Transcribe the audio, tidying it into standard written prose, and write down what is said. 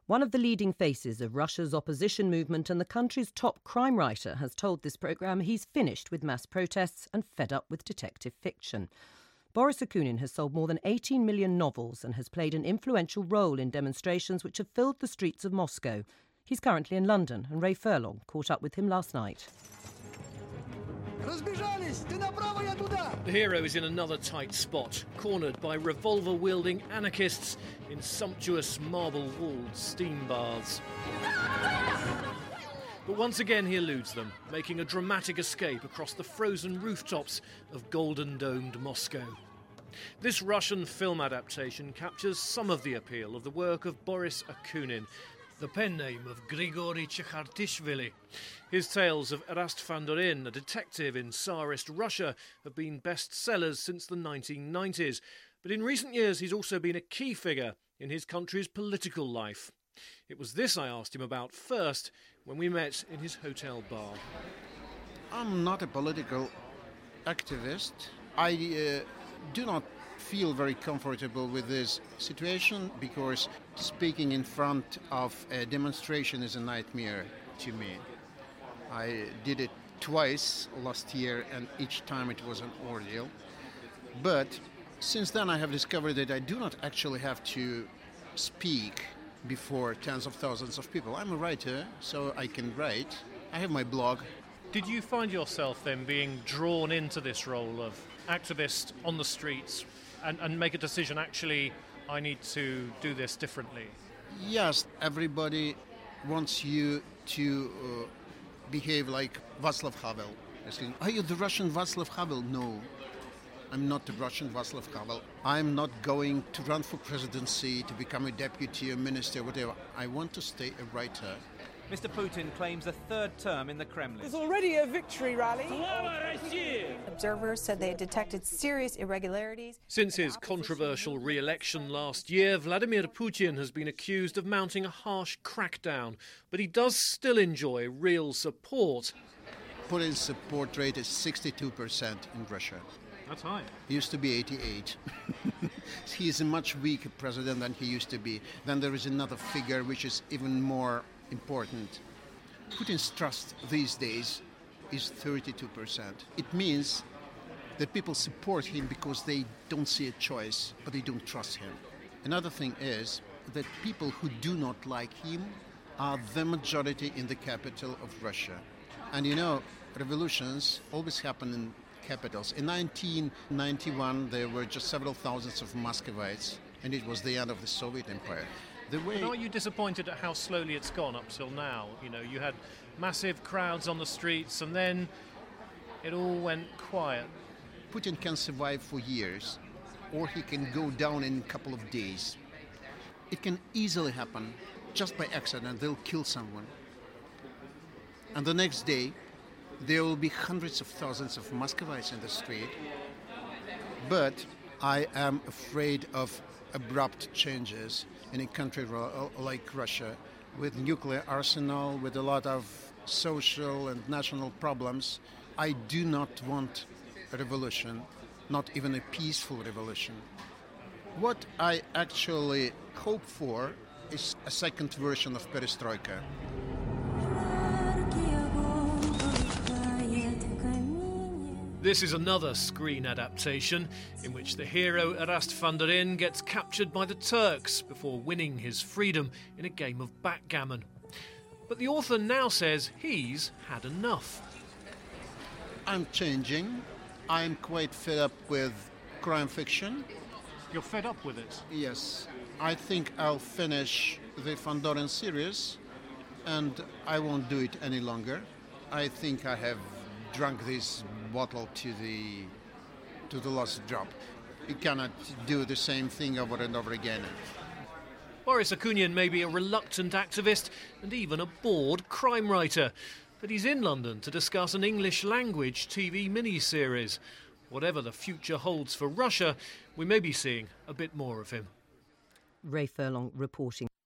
One of the leading faces of Russia's opposition movement and the country's top crime writer has told this programme he's finished with mass protests and fed up with detective fiction. Boris Akunin has sold more than 18 million novels and has played an influential role in demonstrations which have filled the streets of Moscow. He's currently in London, and Ray Furlong caught up with him last night. The hero is in another tight spot, cornered by revolver-wielding anarchists in sumptuous marble-walled steam baths. But once again he eludes them, making a dramatic escape across the frozen rooftops of golden-domed Moscow. This Russian film adaptation captures some of the appeal of the work of Boris Akunin, the pen name of Grigory Chekhartishvili. His tales of Erast Fandorin, a detective in Tsarist Russia, have been bestsellers since the 1990s. But in recent years he's also been a key figure in his country's political life. It was this I asked him about first when we met in his hotel bar. I'm not a political activist. I do not feel very comfortable with this situation because speaking in front of a demonstration is a nightmare to me. I did it twice last year and each time it was an ordeal. But since then I have discovered that I do not actually have to speak before tens of thousands of people. I'm a writer, so I can write. I have my blog. Did you find yourself then being drawn into this role of activist on the streets and make a decision, actually, I need to do this differently? Yes, everybody wants you to behave like Václav Havel. Are you the Russian Václav Havel? No, I'm not the Russian Václav Havel. I'm not going to run for presidency, to become a deputy, a minister, whatever. I want to stay a writer. Mr. Putin claims a third term in the Kremlin. There's already a victory rally. Observers said they had detected serious irregularities. Since his controversial re-election last year, Vladimir Putin has been accused of mounting a harsh crackdown, but he does still enjoy real support. Putin's support rate is 62% in Russia. That's high. He used to be 88. He is a much weaker president than he used to be. Then there is another figure which is even more important. Putin's trust these days is 32%. It means that people support him because they don't see a choice, but they don't trust him. Another thing is that people who do not like him are the majority in the capital of Russia. And you know, revolutions always happen in capitals. In 1991, there were just several thousands of Muscovites, and it was the end of the Soviet Empire. But are you disappointed at how slowly it's gone up till now? You know, you had massive crowds on the streets and then it all went quiet. Putin can survive for years, or he can go down in a couple of days. It can easily happen just by accident. They'll kill someone. And the next day, there will be hundreds of thousands of Muscovites in the street. But I am afraid of abrupt changes in a country like Russia, with nuclear arsenal, with a lot of social and national problems. I do not want a revolution, not even a peaceful revolution. What I actually hope for is a second version of perestroika. This is another screen adaptation in which the hero Erast Fandorin gets captured by the Turks before winning his freedom in a game of backgammon. But the author now says he's had enough. I'm changing. I'm quite fed up with crime fiction. You're fed up with it? Yes. I think I'll finish the Fandorin series and I won't do it any longer. I think I have drunk this bottle to the last drop. You cannot do the same thing over and over again. Boris Akunin may be a reluctant activist and even a bored crime writer, but he's in London to discuss an English language TV mini-series. Whatever the future holds for Russia, we may be seeing a bit more of him. Ray Furlong reporting.